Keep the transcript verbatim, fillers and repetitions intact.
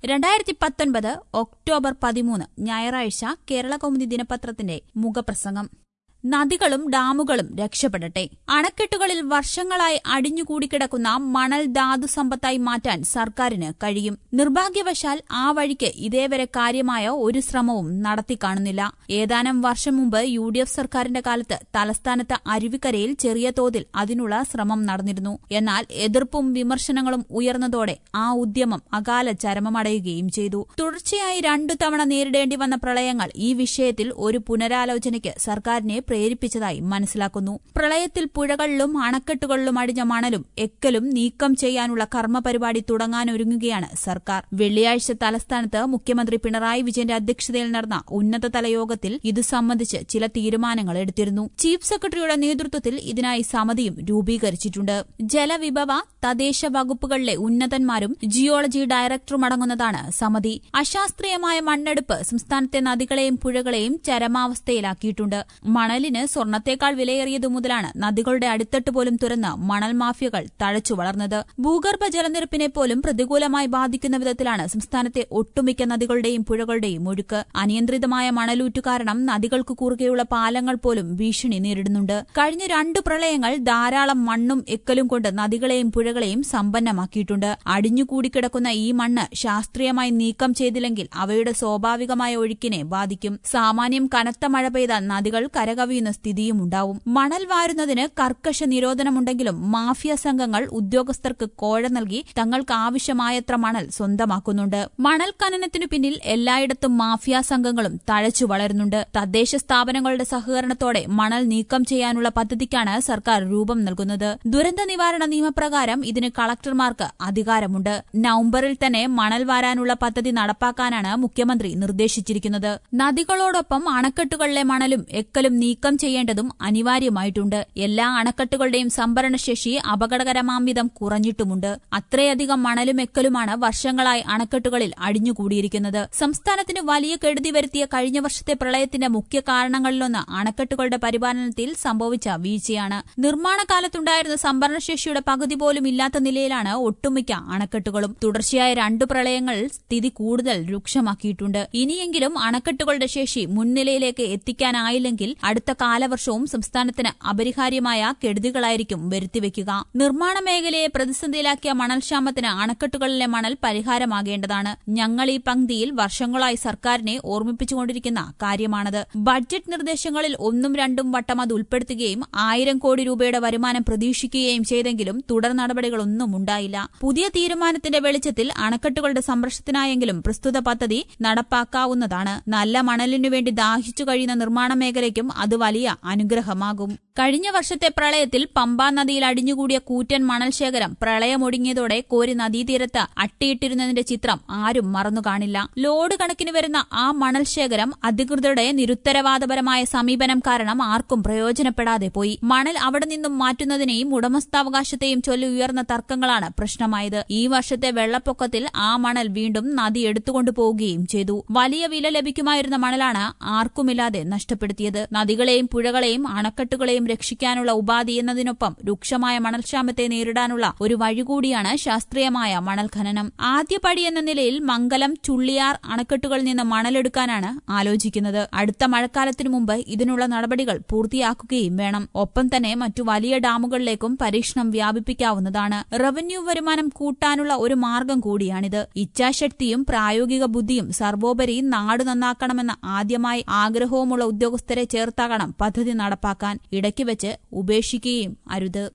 രണ്ടായിരത്തി പത്തൊൻപത് ഒക്ടോബർ പതിമൂന്ന് ഞായറാഴ്ച കേരളകൗമുദി ദിനപത്രത്തിന്റെ മുഖപ്രസംഗം. നദികളും ഡാമുകളും രക്ഷപ്പെടട്ടെ. അണക്കെട്ടുകളിൽ വർഷങ്ങളായി അടിഞ്ഞുകൂടിക്കിടക്കുന്ന മണൽ ധാതു സമ്പത്തായി മാറ്റാൻ സർക്കാരിന് കഴിയും. നിർഭാഗ്യവശാൽ ആ വഴിക്ക് ഇതേവരെ കാര്യമായ ഒരു ശ്രമവും നടത്തിക്കാണുന്നില്ല. ഏതാനും വർഷം മുമ്പ് യു ഡി എഫ് സർക്കാരിന്റെ കാലത്ത് തലസ്ഥാനത്ത് അരുവിക്കരയിൽ ചെറിയ തോതിൽ അതിനുള്ള ശ്രമം നടന്നിരുന്നു. എന്നാൽ എതിർപ്പും വിമർശനങ്ങളും ഉയർന്നതോടെ ആ ഉദ്യമം അകാല ചരമമടയുകയും ചെയ്തു. തുടർച്ചയായി രണ്ടു തവണ നേരിടേണ്ടി വന്ന പ്രളയങ്ങൾ ഈ വിഷയത്തിൽ ഒരു പുനരാലോചനയ്ക്ക് സർക്കാരിനെ പ്രേരിപ്പിച്ചതായി മനസ്സിലാക്കുന്നു. പ്രളയത്തിൽ പുഴകളിലും അണക്കെട്ടുകളിലും അടിഞ്ഞ മണലും എക്കലും നീക്കം ചെയ്യാനുള്ള കർമ്മപരിപാടി തുടങ്ങാനൊരുങ്ങുകയാണ് സർക്കാർ. വെള്ളിയാഴ്ച തലസ്ഥാനത്ത് മുഖ്യമന്ത്രി പിണറായി വിജയന്റെ അധ്യക്ഷതയിൽ നടന്ന ഉന്നതതല യോഗത്തിൽ ഇതു സംബന്ധിച്ച് ചില തീരുമാനങ്ങൾ എടുത്തിരുന്നു. ചീഫ് സെക്രട്ടറിയുടെ നേതൃത്വത്തിൽ ഇതിനായി സമിതിയും രൂപീകരിച്ചിട്ടുണ്ട്. ജലവിഭവ, തദ്ദേശ വകുപ്പുകളിലെ ഉന്നതന്മാരും ജിയോളജി ഡയറക്ടറുമടങ്ങുന്നതാണ് സമിതി. അശാസ്ത്രീയമായ മണ്ണെടുപ്പ് സംസ്ഥാനത്തെ നദികളെയും പുഴകളെയും ചരമാവസ്ഥയിലാക്കിയിട്ടുണ്ട്. മണലിന് സ്വർണത്തേക്കാൾ വിലയേറിയതു മുതലാണ് നദികളുടെ അടിത്തട്ട് പോലും തുറന്ന് മണൽ മാഫിയകൾ തഴച്ചു വളർന്നത്. ഭൂഗർഭ ജലനിരപ്പിനെ പോലും പ്രതികൂലമായി ബാധിക്കുന്ന വിധത്തിലാണ് സംസ്ഥാനത്തെ ഒട്ടുമിക്ക നദികളുടെയും പുഴകളുടെയും ഒഴുക്ക്. അനിയന്ത്രിതമായ മണലൂറ്റു കാരണം നദികൾക്ക് കുറുകെയുള്ള പാലങ്ങൾ പോലും ഭീഷണി നേരിടുന്നുണ്ട്. കഴിഞ്ഞ രണ്ട് പ്രളയങ്ങൾ ധാരാളം മണ്ണും എക്കലും കൊണ്ട് നദികളെയും പുഴകളെയും സമ്പന്നമാക്കിയിട്ടുണ്ട്. അടിഞ്ഞുകൂടിക്കിടക്കുന്ന ഈ മണ്ണ് ശാസ്ത്രീയമായി നീക്കം ചെയ്തില്ലെങ്കിൽ അവയുടെ സ്വാഭാവികമായ ഒഴുക്കിനെ ബാധിക്കും. സാമാന്യം കനത്ത മഴ പെയ്താൽ നദികൾ കരകവിയുന്ന സ്ഥിതിയുമുണ്ടാവും. മണൽ വാരുന്നതിന് കർക്കശ നിരോധനമുണ്ടെങ്കിലും മാഫിയ സംഘങ്ങൾ ഉദ്യോഗസ്ഥർക്ക് കോഴ നൽകി തങ്ങൾക്ക് ആവശ്യമായത്ര മണൽ സ്വന്തമാക്കുന്നുണ്ട്. മണൽ ഖനനത്തിനു പിന്നിൽ എല്ലായിടത്തും മാഫിയ സംഘങ്ങളും തഴച്ചു വളരുന്നുണ്ട്. തദ്ദേശ സ്ഥാപനങ്ങളുടെ സഹകരണത്തോടെ മണൽ നീക്കം ചെയ്യാനുള്ള പദ്ധതിക്കാണ് സർക്കാർ രൂപം നൽകുന്നത്. ദുരന്ത നിവാരണ നിയമപ്രകാരം ഇതിന് കളക്ടർമാർക്ക് അധികാരമുണ്ട്. നവംബറിൽ തന്നെ മണൽ വാരാനുള്ള പദ്ധതി നടപ്പാക്കാനാണ് മുഖ്യമന്ത്രി നിർദ്ദേശിച്ചിരിക്കുന്നത്. നദികളോടൊപ്പം അണക്കെട്ടുകളിലെ മണലും എക്കലും നീക്കം ചെയ്യേണ്ടതും അനിവാര്യമായിട്ടുണ്ട്. എല്ലാ അണക്കെട്ടുകളുടെയും സംഭരണശേഷി അപകടകരമാംവിധം കുറഞ്ഞിട്ടുമുണ്ട്. അത്രയധികം മണലും എക്കലുമാണ് വർഷങ്ങളായി അണക്കെട്ടുകളിൽ അടിഞ്ഞുകൂടിയിരിക്കുന്നത്. സംസ്ഥാനത്തിന് വലിയ കെടുതി വരുത്തിയ കഴിഞ്ഞ വർഷത്തെ പ്രളയത്തിന്റെ മുഖ്യ കാരണങ്ങളിലൊന്ന് അണക്കെട്ടുകളുടെ പരിപാലനത്തിൽ സംഭവിച്ച വീഴ്ചയാണ്. നിർമ്മാണ കാലത്തുണ്ടായിരുന്ന സംഭരണശേഷിയുടെ പകുതി പോലും ഇല്ലാത്ത നിലയിലാണ് ഒട്ടുമിക്ക അണക്കെട്ടുകളും. തുടർച്ചയായ രണ്ടു പ്രളയങ്ങൾ സ്ഥിതി കൂടുതൽ രൂക്ഷമാക്കിയിട്ടുണ്ട്. ഇനിയെങ്കിലും അണക്കെട്ടുകളുടെ ശേഷി മുൻനിലയിലേക്ക് എത്തിക്കാനായില്ലെങ്കിൽ അടുത്ത കാലവർഷവും സംസ്ഥാനത്തിന് അപരിഹാര്യമായ കെടുതികളായിരിക്കും വരുത്തിവെക്കുക. നിർമ്മാണ മേഖലയെ പ്രതിസന്ധിയിലാക്കിയ മണൽക്ഷാമത്തിന് അണക്കെട്ടുകളിലെ മണൽ പരിഹാരമാകേണ്ടതാണ്. ഞങ്ങൾ ഈ പങ്ക്തിയിൽ വർഷങ്ങളായി സർക്കാരിനെ ഓർമ്മിപ്പിച്ചുകൊണ്ടിരിക്കുന്ന കാര്യമാണത്. ബഡ്ജറ്റ് നിർദ്ദേശങ്ങളിൽ ഒന്നും രണ്ടും വട്ടം അത് ഉൾപ്പെടുത്തുകയും ആയിരം കോടി രൂപയുടെ വരുമാനം പ്രതീക്ഷിക്കുകയും ചെയ്തെങ്കിലും തുടർ നടപടികളൊന്നും ഉണ്ടായില്ല. പുതിയ തീരുമാനത്തിന്റെ വെളിച്ചത്തിൽ അണക്കെട്ടുകളുടെ സംരക്ഷണത്തിനായെങ്കിലും പ്രസ്തുത പദ്ധതി നടപ്പാക്കാവുന്നതാണ്. നല്ല മണലിനുവേണ്ടി ദാഹിച്ചു കഴിയുന്ന നിർമ്മാണ മേഖലയ്ക്കും അത് വലിയ അനുഗ്രഹമാകും. കഴിഞ്ഞ വർഷത്തെ പ്രളയത്തിൽ പമ്പാ നദിയിൽ അടിഞ്ഞുകൂടിയ കൂറ്റൻ മണൽ ശേഖരം പ്രളയമൊടുങ്ങിയതോടെ കോരി നദീതീരത്ത് അട്ടിയിട്ടിരുന്നതിന്റെ ചിത്രം ആരും മറന്നുകാണില്ല. ലോഡ് കണക്കിന് വരുന്ന ആ മണൽ ശേഖരം അധികൃതരുടെ നിരുത്തരവാദപരമായ സമീപനം കാരണം ആർക്കും പ്രയോജനപ്പെടാതെ പോയി. മണൽ അവിടെ നിന്നും മാറ്റുന്നതിനെയും ഉടമസ്ഥാവകാശത്തെയും ചൊല്ലി ഉയർന്ന തർക്കങ്ങളാണ് പ്രശ്നമായത്. ഈ വർഷത്തെ വെള്ളപ്പൊക്കത്തിൽ ആ മണൽ വീണ്ടും നദി എടുത്തുകൊണ്ടുപോവുകയും ചെയ്തു. വലിയ വില ലഭിക്കുമായിരുന്ന മണലാണ് ആർക്കുമില്ലാതെ നഷ്ടപ്പെടുത്തിയത്. നദികളെയും പുഴകളെയും അണക്കെട്ടുകളെയും രക്ഷിക്കാനുള്ള ഉപാധി എന്നതിനൊപ്പം രൂക്ഷമായ മണൽക്ഷാമത്തെ നേരിടാനുള്ള ഒരു വഴി കൂടിയാണ് ശാസ്ത്രീയമായ മണൽ ഖനനം. ആദ്യപടി എന്ന നിലയിൽ മംഗലം, ചുള്ളിയാർ അണക്കെട്ടുകളിൽ നിന്ന് മണലെടുക്കാനാണ് ആലോചിക്കുന്നത്. അടുത്ത മഴക്കാലത്തിനു മുമ്പ് ഇതിനുള്ള നടപടികൾ പൂർത്തിയാക്കുകയും വേണം. ഒപ്പം തന്നെ മറ്റു വലിയ ഡാമുകളിലേക്കും പരീക്ഷണം വ്യാപിപ്പിക്കാവുന്നതാണ്. റവന്യൂ വരുമാനം കൂട്ടാനുള്ള ഒരു മാർഗം കൂടിയാണിത്. ഇച്ഛാശക്തിയും പ്രായോഗിക ബുദ്ധിയും സർവോപരി നാട് നന്നാക്കണമെന്ന ആദ്യമായി ആഗ്രഹവുമുള്ള ഉദ്യോഗസ്ഥരെ ചേർത്താകണം പദ്ധതി നടപ്പാക്കാൻ. ഇടയ്ക്ക് വെച്ച് ഉപേക്ഷിക്കുകയും അരുത്.